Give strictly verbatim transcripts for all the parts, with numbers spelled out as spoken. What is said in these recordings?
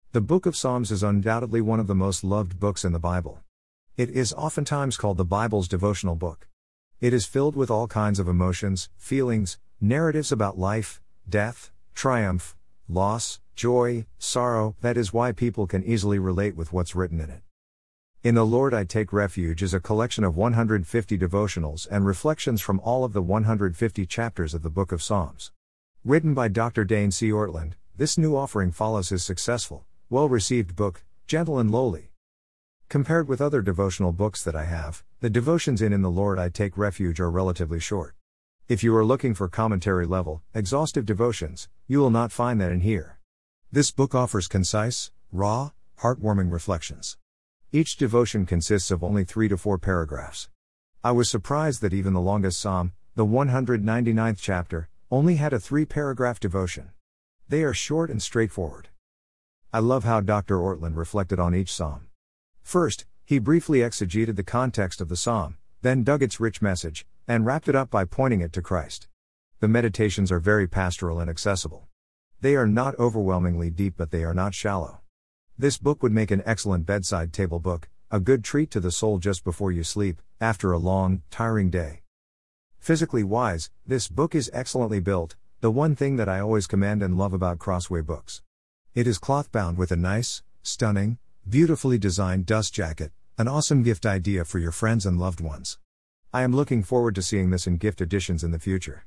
The Book of Psalms is undoubtedly one of the most loved books in the Bible. It is oftentimes called the Bible's devotional book. It is filled with all kinds of emotions, feelings, narratives about life, death, triumph, loss, joy, sorrow. That is why people can easily relate with what's written in it. In the Lord I Take Refuge is a collection of one hundred fifty devotionals and reflections from all of the one hundred fifty chapters of the Book of Psalms. Written by Doctor Dane C. Ortlund, this new offering follows his successful, well-received book, Gentle and Lowly. Compared with other devotional books that I have, the devotions in In the Lord I Take Refuge are relatively short. If you are looking for commentary-level, exhaustive devotions, you will not find that in here. This book offers concise, raw, heartwarming reflections. Each devotion consists of only three to four paragraphs. I was surprised that even the longest psalm, the one hundred ninety-ninth chapter, only had a three-paragraph devotion. They are short and straightforward. I love how Doctor Ortlund reflected on each psalm. First, he briefly exegeted the context of the psalm, then dug its rich message, and wrapped it up by pointing it to Christ. The meditations are very pastoral and accessible. They are not overwhelmingly deep, but they are not shallow. This book would make an excellent bedside table book, a good treat to the soul just before you sleep, after a long, tiring day. Physically wise, this book is excellently built, the one thing that I always commend and love about Crossway books. It is cloth-bound with a nice, stunning, beautifully designed dust jacket, an awesome gift idea for your friends and loved ones. I am looking forward to seeing this in gift editions in the future.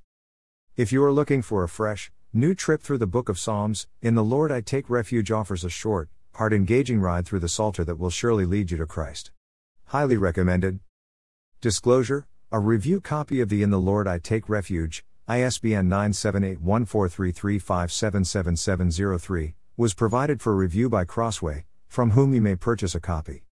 If you are looking for a fresh, new trip through the Book of Psalms, In the Lord I Take Refuge offers a short, heart-engaging ride through the Psalter that will surely lead you to Christ. Highly recommended. Disclosure: a review copy of the In the Lord I Take Refuge, I S B N nine seven eight one four three three five seven seven seven zero three, was provided for review by Crossway, from whom you may purchase a copy.